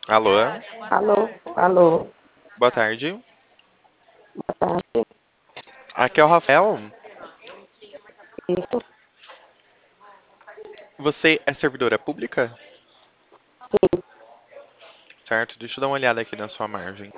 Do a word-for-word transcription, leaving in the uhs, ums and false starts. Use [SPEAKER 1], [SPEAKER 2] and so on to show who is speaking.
[SPEAKER 1] Alô,
[SPEAKER 2] Alô, alô,
[SPEAKER 1] boa tarde.
[SPEAKER 2] boa tarde.
[SPEAKER 1] Aqui é o Rafael.
[SPEAKER 2] Isso,
[SPEAKER 1] Você é servidora pública?
[SPEAKER 2] sim.
[SPEAKER 1] Certo, deixa eu dar uma olhada aqui na sua margem.